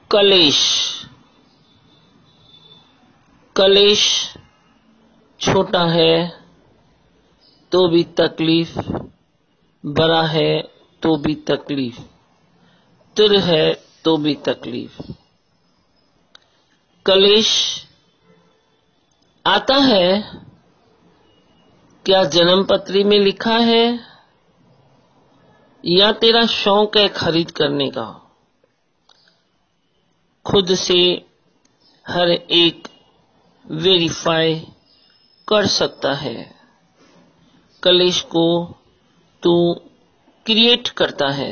कलेश। कलेश छोटा है तो भी तकलीफ, बड़ा है तो भी तकलीफ, तिर है तो भी तकलीफ। कलेश आता है, क्या जन्म पत्री में लिखा है या तेरा शौक है खरीद करने का? खुद से हर एक वेरीफाई कर सकता है। कलेश को तू क्रिएट करता है।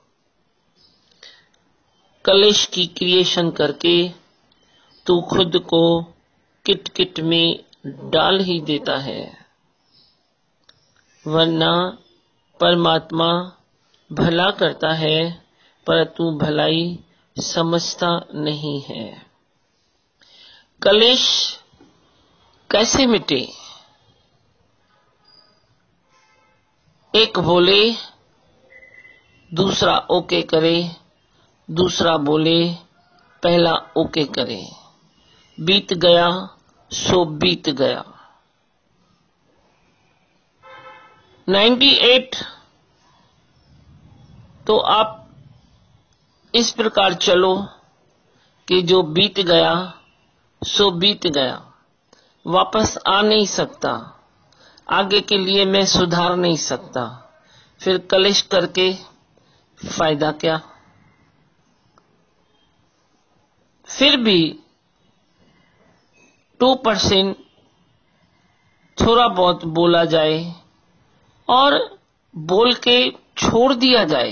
कलेश की क्रिएशन करके तू खुद को किट किट में डाल ही देता है, वरना परमात्मा भला करता है पर तू भलाई समझता नहीं है। कलेश कैसे मिटे? एक बोले दूसरा ओके करे, दूसरा बोले पहला ओके करे, बीत गया सो बीत गया। 98 तो आप इस प्रकार चलो कि जो बीत गया सो बीत गया, वापस आ नहीं सकता, आगे के लिए मैं सुधार नहीं सकता, फिर कलेश करके फायदा क्या? फिर भी 2% थोड़ा बहुत बोला जाए और बोल के छोड़ दिया जाए।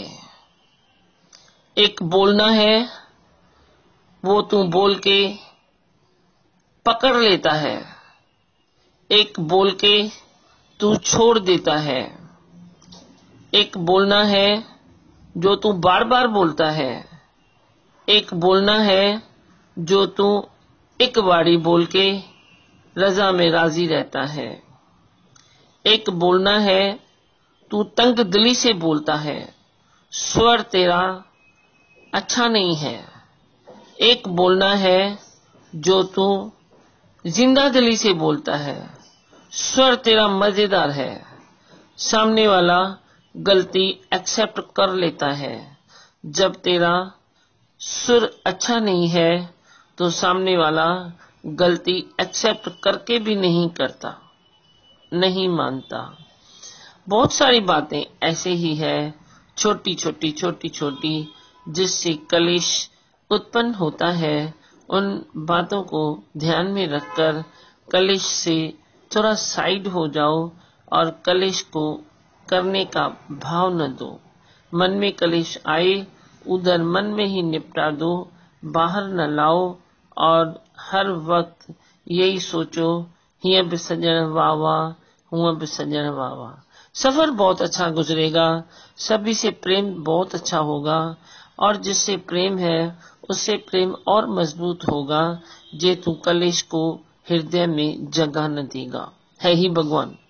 एक बोलना है वो तू बोल के पकड़ लेता है, एक बोल के तू छोड़ देता है। एक बोलना है जो तू बार बार बोलता है, एक बोलना है जो तू एक बारी बोल के रजा में राजी रहता है। एक बोलना है तू तंग दिली से बोलता है, स्वर तेरा अच्छा नहीं है। एक बोलना है जो तू जिंदा दिली से बोलता है, स्वर तेरा मजेदार है। सामने वाला गलती एक्सेप्ट कर लेता है। जब तेरा सुर अच्छा नहीं है तो सामने वाला गलती एक्सेप्ट करके भी नहीं करता, नहीं मानता। बहुत सारी बातें ऐसे ही है, छोटी छोटी जिससे कलेश उत्पन्न होता है। उन बातों को ध्यान में रखकर कलेश से थोड़ा साइड हो जाओ और कलेश को करने का भाव न दो। मन में कलेश आए उधर मन में ही निपटा दो, बाहर न लाओ। और हर वक्त यही सोचो, हिया भी सजन वावा, हुआ भी सजन वावा। सफर बहुत अच्छा गुजरेगा, सभी से प्रेम बहुत अच्छा होगा और जिससे प्रेम है उससे प्रेम और मजबूत होगा। जे तू कलेश को हृदय में जगह न देगा। है ही भगवान।